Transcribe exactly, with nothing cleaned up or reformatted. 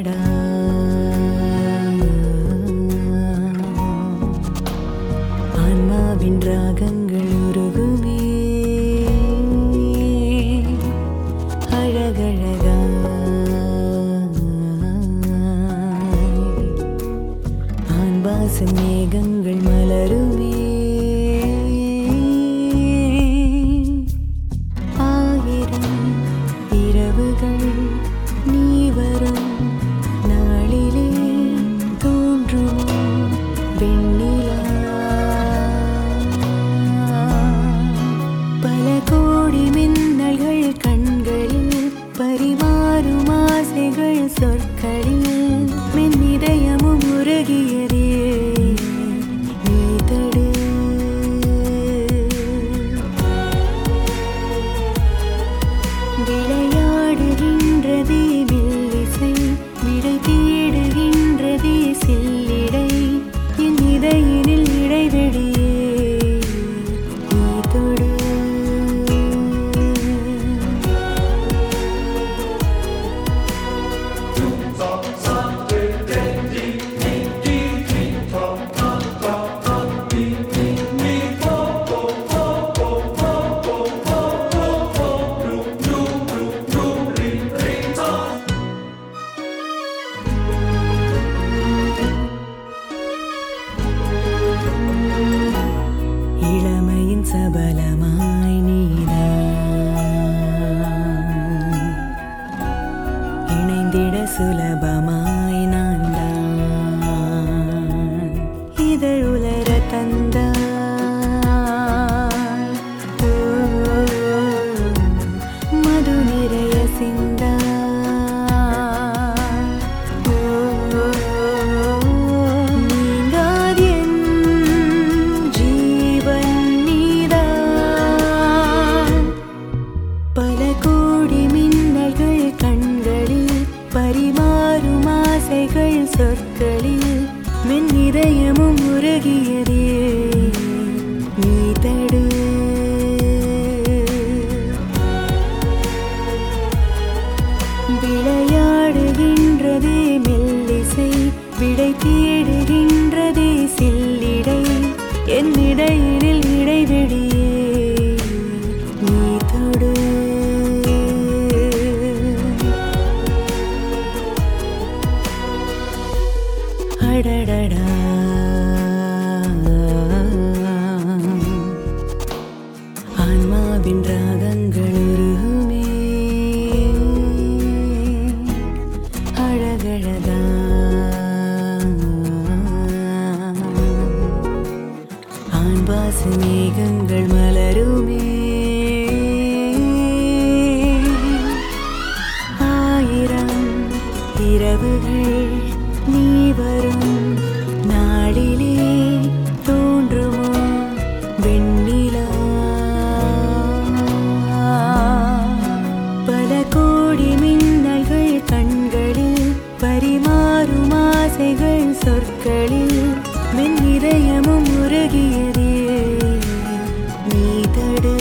அடடடா ஆன்மாவின் ராகங்கள் உருகுமே அழகழகா ஆன்பாசம் மேகங்கள் மலருமே ஆயிரம் இரவுகள் நீ வரும் நாளிலே தோன்றுமோ வெண்ணிலா பல கோடி மின்னல்கள் கண்களில் பரிமாறும் ஆசைகள் சொற்களில் மென்னிதயமும் உருகியதே நீ தடு விளையாடுகின்றதே மெல்லிசை விடை தேடுகின்றதே சில்லிடை என் இதயினில் இடைவெளியே நீ தொடு இளமையின் சபலமாய் நீதான் இணைந்திட சுலபமாய் நான் தான் இதழுலர தந்தாய் ஓ, மது நிறைய சிந்தாய் ஓ, நீங்காது என் ஜீவன் நீதான் பல கோடி மின்னல்கள் கண்களில் பரிமாறும் ஆசைகள் சொற்களில் மென்னிதயமும் உருகியதே நீ தடு விளையாடுகின்றதே மெல்லிசை விடை தேடுகின்றதே சில்லிடை என் இடையினில் இடைவெளியே நீ தொடு அடடடா ஆன்மாவின் ராகங்கள் உருகுமே அழகழகா ஆன்பாச மேகங்கள் மலருமே ஆயிரம் இரவுகள் நீ வரும் நாளிலே தோன்றுமோ வெண்ணிலா பல கோடி மின்னல்கள் கண்களில் பரிமாறும் ஆசைகள் சொற்களில் மென்னிதயமும் உருகியதே நீ தடு